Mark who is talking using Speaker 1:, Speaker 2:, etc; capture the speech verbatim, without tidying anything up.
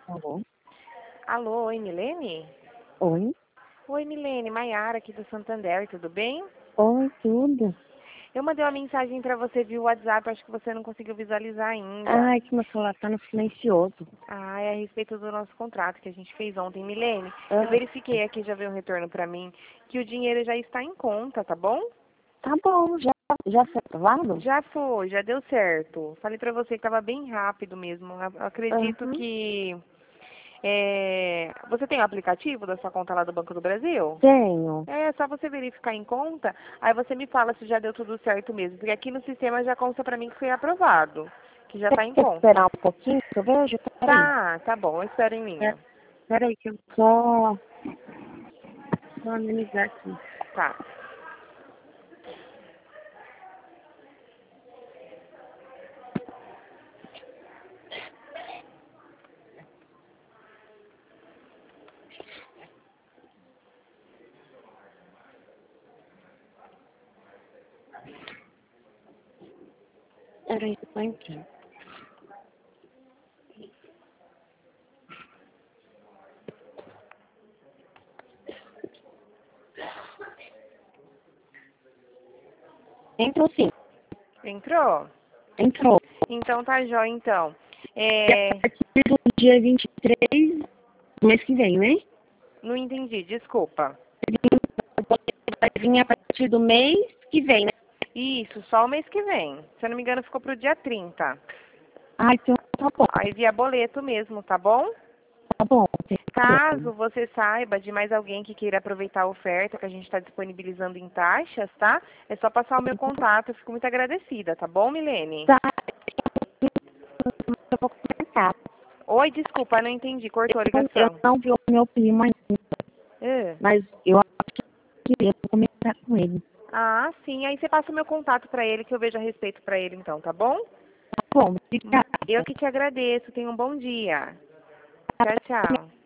Speaker 1: Alô?
Speaker 2: Alô, oi, Milene?
Speaker 1: Oi?
Speaker 2: Oi, Milene, Maiara aqui do Santander, tudo bem?
Speaker 1: Oi, tudo?
Speaker 2: Eu mandei uma mensagem para você via WhatsApp, acho que você não conseguiu visualizar ainda.
Speaker 1: Ai, que meu celular tá no silencioso.
Speaker 2: Ah, é a respeito do nosso contrato que a gente fez ontem, Milene. Eu
Speaker 1: Ah,
Speaker 2: verifiquei aqui, já veio um retorno para mim, que o dinheiro já está em conta, tá bom?
Speaker 1: tá bom, já, já foi aprovado?
Speaker 2: Já foi, já deu certo. Falei para você que estava bem rápido mesmo. Eu acredito
Speaker 1: Aham.
Speaker 2: que... é, Você tem o aplicativo da sua conta lá do Banco do Brasil?
Speaker 1: Tenho.
Speaker 2: É só você verificar em conta, aí você me fala se já deu tudo certo mesmo. Porque aqui no sistema já consta pra mim que foi aprovado, que já tá em
Speaker 1: Quer
Speaker 2: conta.
Speaker 1: esperar um pouquinho que eu vejo? Peraí.
Speaker 2: Tá, tá bom, eu espero em
Speaker 1: É,
Speaker 2: linha.
Speaker 1: peraí que eu só... Só analisar aqui.
Speaker 2: Tá.
Speaker 1: Peraí, eu tô entrando. Entrou sim.
Speaker 2: Entrou?
Speaker 1: Entrou.
Speaker 2: Então tá jóia, então.
Speaker 1: E a
Speaker 2: É...
Speaker 1: partir do dia vinte e três do mês que vem, né?
Speaker 2: Não entendi, desculpa.
Speaker 1: Vai vir a partir do mês que vem, né?
Speaker 2: Isso, só o mês que vem. Se eu não me engano, ficou pro dia trinta.
Speaker 1: Ah, então tá bom.
Speaker 2: Aí via boleto mesmo, tá bom?
Speaker 1: Tá bom. Tá bom.
Speaker 2: Caso você saiba de mais alguém que queira aproveitar a oferta que a gente está disponibilizando em taxas, tá? É só passar o meu contato, eu fico muito agradecida, tá bom, Milene?
Speaker 1: Tá, eu vou comentar.
Speaker 2: Oi, desculpa, não entendi, cortou a
Speaker 1: Eu, eu
Speaker 2: ligação.
Speaker 1: não vi o meu primo ainda,
Speaker 2: É.
Speaker 1: mas eu acho que eu vou comentar com ele.
Speaker 2: Ah, sim, aí você passa o meu contato para ele, que eu vejo a respeito para ele então, tá bom?
Speaker 1: Tá bom,
Speaker 2: Hum,
Speaker 1: obrigada.
Speaker 2: Eu que te agradeço, tenha um bom dia. Tchau, tchau.